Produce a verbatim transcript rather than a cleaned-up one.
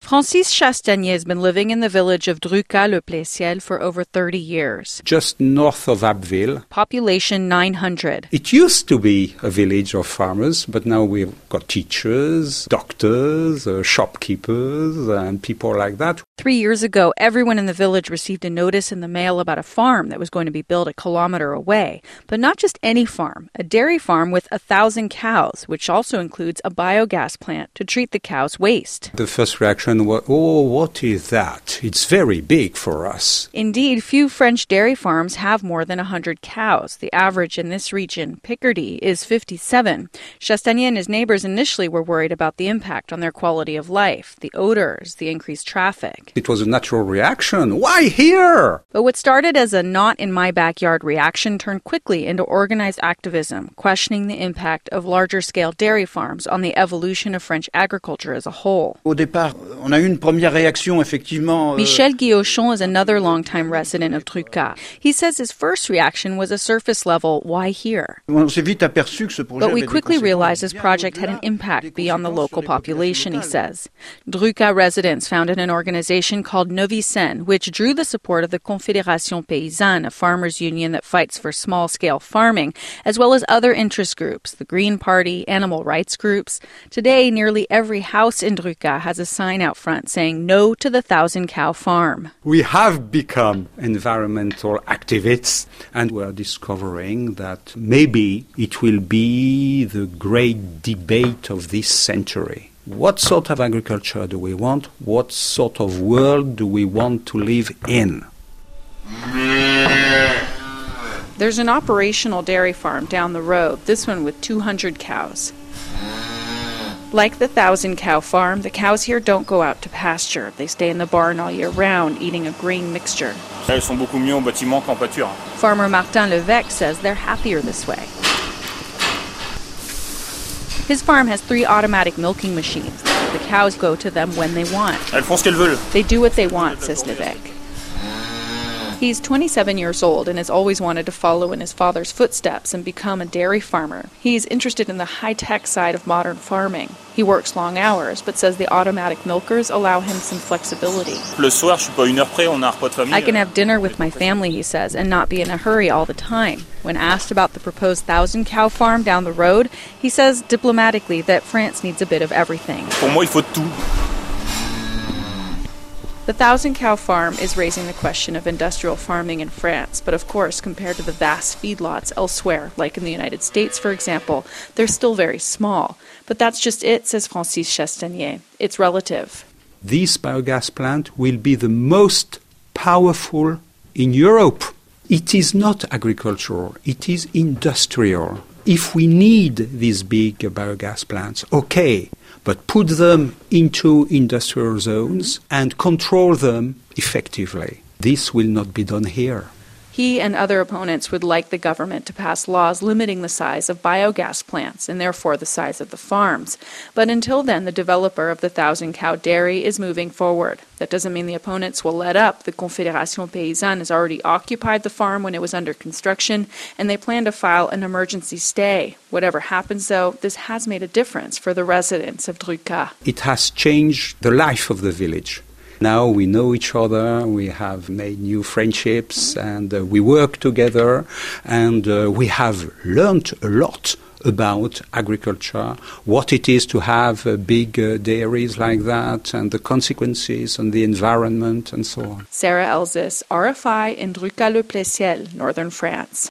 Francis Chastanier has been living in the village of Druca-le-Pleyciel for over thirty years. Just north of Abbeville. Population nine hundred. It used to be a village of farmers, but now we've got teachers, doctors, uh, shopkeepers, and people like that. Three years ago, everyone in the village received a notice in the mail about a farm that was going to be built a kilometer away. But not just any farm, a dairy farm with a thousand cows, which also includes a biogas plant to treat the cows' waste. The first reaction was, oh, what is that? It's very big for us. Indeed, few French dairy farms have more than one hundred cows. The average in this region, Picardy, is fifty-seven. Chastanier and his neighbors initially were worried about the impact on their quality of life, the odors, the increased traffic. It was a natural reaction. Why here? But what started as a not-in-my-backyard reaction turned quickly into organized activism, questioning the impact of larger-scale dairy farms on the evolution of French agriculture as a whole. Au départ, on a eu une première réaction, effectivement. Michel Guillochon is another longtime resident of Druca. He says his first reaction was a surface-level, why here? On s'est vite aperçu que ce projet But we avait des quickly conséquences realized this bien project had an au-delà impact des beyond the conséquences local sur les populations population, he locales. says. Druca residents founded an organization called Novicen, which drew the support of the Confédération Paysanne, a farmers' union that fights for small-scale farming, as well as other interest groups, the Green Party, animal rights groups. Today, nearly every house in Druca has a sign out front saying no to the thousand-cow farm. We have become environmental activists, and we're discovering that maybe it will be the great debate of this century. What sort of agriculture do we want? What sort of world do we want to live in? There's an operational dairy farm down the road, this one with two hundred cows. Like the thousand-cow farm, the cows here don't go out to pasture. They stay in the barn all year round, eating a grain mixture. Elles sont beaucoup mieux en bâtiment qu'en pâture. Farmer Martin Levesque says they're happier this way. His farm has three automatic milking machines. The cows go to them when they want. Elles font ce qu'elles veulent. They do what they want, says Levesque. He's twenty-seven years old and has always wanted to follow in his father's footsteps and become a dairy farmer. He's interested in the high-tech side of modern farming. He works long hours, but says the automatic milkers allow him some flexibility. Le soir, je suis pas une heure près, on a un repas de famille. I can have dinner with my family, he says, and not be in a hurry all the time. When asked about the proposed thousand-cow farm down the road, he says diplomatically that France needs a bit of everything. Pour moi, il faut tout. The thousand-cow farm is raising the question of industrial farming in France, but of course, compared to the vast feedlots elsewhere, like in the United States, for example, they're still very small. But that's just it, says Francis Chastanier. It's relative. This biogas plant will be the most powerful in Europe. It is not agricultural, it is industrial. If we need these big biogas plants, okay, but put them into industrial zones and control them effectively. This will not be done here. He and other opponents would like the government to pass laws limiting the size of biogas plants and therefore the size of the farms. But until then, the developer of the thousand-cow dairy is moving forward. That doesn't mean the opponents will let up. The Confédération Paysanne has already occupied the farm when it was under construction, and they plan to file an emergency stay. Whatever happens, though, this has made a difference for the residents of Druca. It has changed the life of the village. Now we know each other, we have made new friendships, and uh, we work together, and uh, we have learned a lot about agriculture, what it is to have uh, big uh, dairies like that, and the consequences on the environment, and so on. Sarah Elzis, R F I in Druca-le-Pleyciel, northern France.